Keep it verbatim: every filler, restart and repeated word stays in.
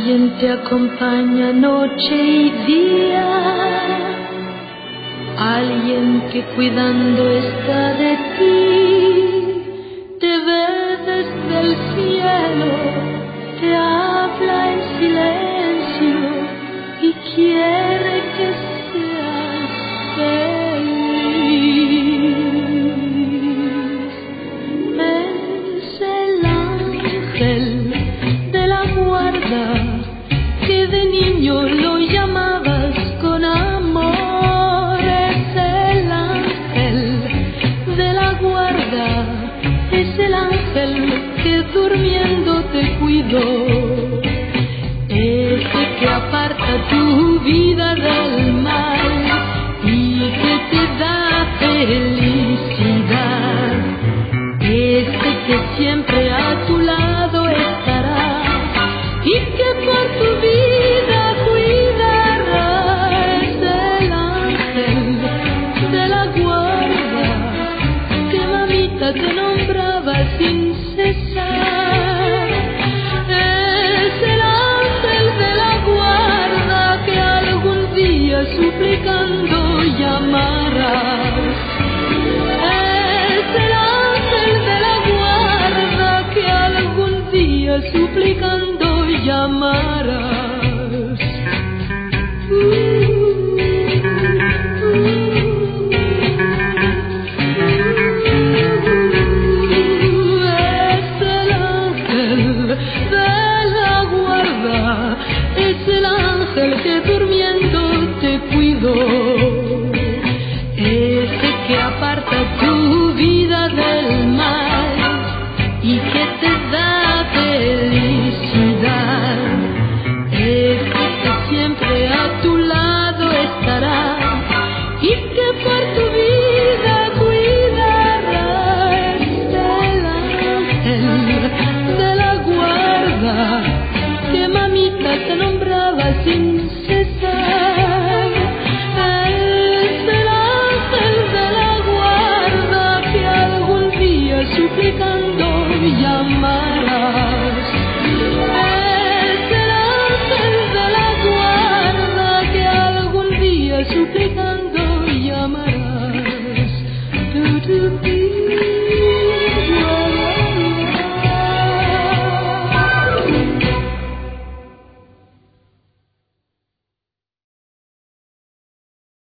Alguien te acompaña noche y día, alguien que cuidando está de ti, te ve desde el cielo, te habla en silencio y quiere que seas feliz. Es el ángel de la guarda que de niño lo llamabas con amor. Es el ángel de la guarda, es el ángel que durmiendo te cuidó, ese que aparta tu vida del mal y que te da felicidad, ese que siempre a tu lado estará y que por tu vida cuidará. Es el ángel de la guarda que mamita te nombraba sin cesar. Es el ángel de la guarda que algún día suplicando llamarás. Es el ángel de la guarda que algún día suplicando llamarás. Uh, uh, uh, es el ángel de la guarda, es el ángel que durmiendo